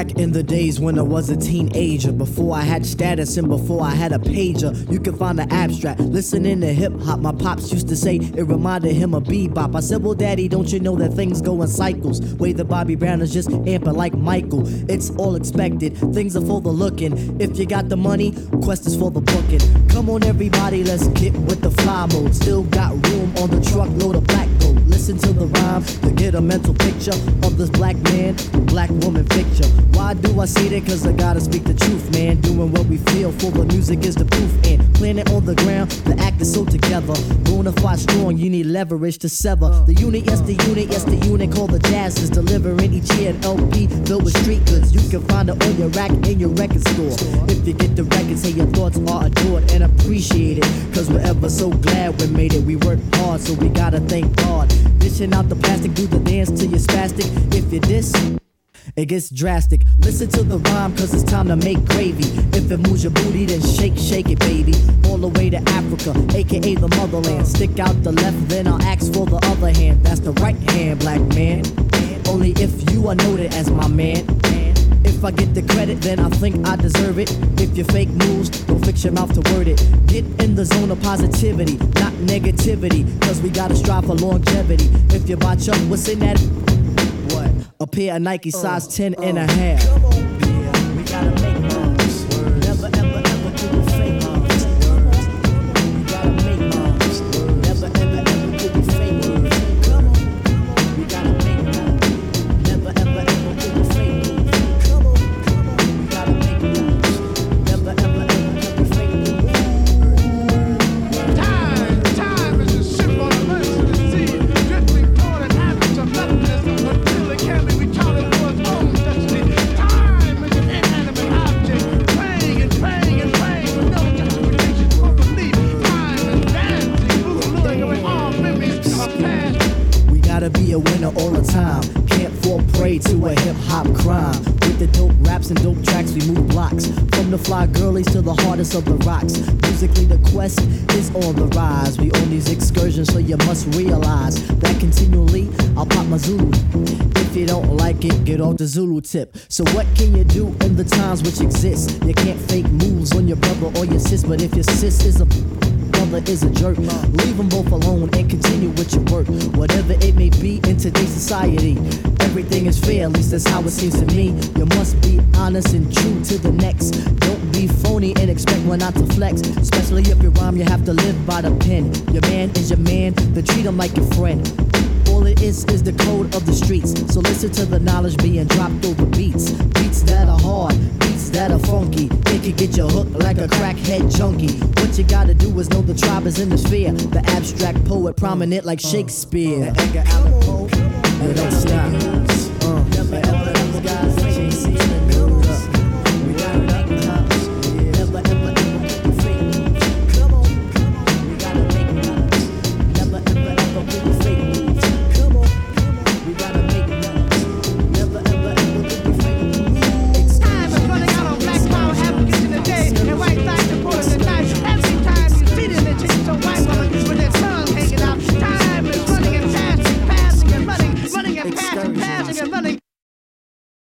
Back in the days when I was a teenager, before I had status and before I had a pager, you can find the abstract. Listening to hip hop, my pops used to say it reminded him of bebop. I said, well, daddy, don't you know that things go in cycles? Way that Bobby Brown is just amping like Michael. It's all expected, things are for the looking. If you got the money, quest is for the booking. Come on, everybody, let's get with the fly mode. Still got room on the truckload of black gold. Listen to the rhyme to get a mental picture of this black man, black woman picture. Why do I say that? Cause I gotta speak the truth, man. Doing what we feel for the music is the proof. And planet on the ground, the act is so together. Bonafide strong, you need leverage to sever. The unit, yes the unit called the Jazz is delivering each year an LP filled with street goods. You can find it on your rack in your record store. If you get the record, say your thoughts are adored and appreciated. Cause we're ever so glad we made it. We worked hard, so we gotta thank God. Dishing out the plastic, do the dance till you're spastic. If you diss, it gets drastic. Listen to the rhyme, cause it's time to make gravy. If it moves your booty, then shake, shake it, baby. All the way to Africa, aka the motherland. Stick out the left, then I'll ask for the other hand. That's the right hand, black man. Only if you are noted as my man. If I get the credit, then I think I deserve it. If you fake moves, don't fix your mouth to word it. Get in the zone of positivity, not negativity. Cause we gotta strive for longevity. If you buy Chuck, what's in that? What? A pair of Nike size 10 and a half. Come on, yeah, we gotta make moves. Never, ever, ever do the fake moves. We gotta make moves. Never, ever, ever do the fake moves. Come on, we gotta make moves. Never, ever, ever do the fake moves. Come on, we gotta make moves. Never, ever, ever do the fake moves. Time is a symbol of mercy to see, drifting toward an average of nothingness until it can be retarded for its own destiny. Time is an inanimate object, praying and praying and praying with no justification for belief. Time is dancing, luring away all memories of past. We gotta be a winner all the time. Can't fall prey to a hip-hop crime. With the dope raps and dope tracks, we move blocks. From the fly girlies to the hardest of the rocks. Musically, the quest is on the rise. We on these excursions, so you must realize that continually, I'll pop my Zulu. If you don't like it, get off the Zulu tip. So what can you do in the times which exist? You can't fake moves on your brother or your sis, but if your sis is a brother is a jerk, leave them both alone and continue with your work. Whatever it may be in today's society, everything is fair, at least that's how it seems to me. You must be honest and true to the next. Don't be phony and expect one not to flex. Especially if you rhyme, you have to live by the pen. Your man is your man, then treat him like your friend. All it is the code of the streets. So listen to the knowledge being dropped over beats. Beats that are hard, beats that are funky. It can get you hooked like a crackhead junkie. What you gotta do is know the tribe is in the sphere. The abstract poet prominent like Shakespeare. Edgar Allan Poe, you don't stop. Never ever those guys.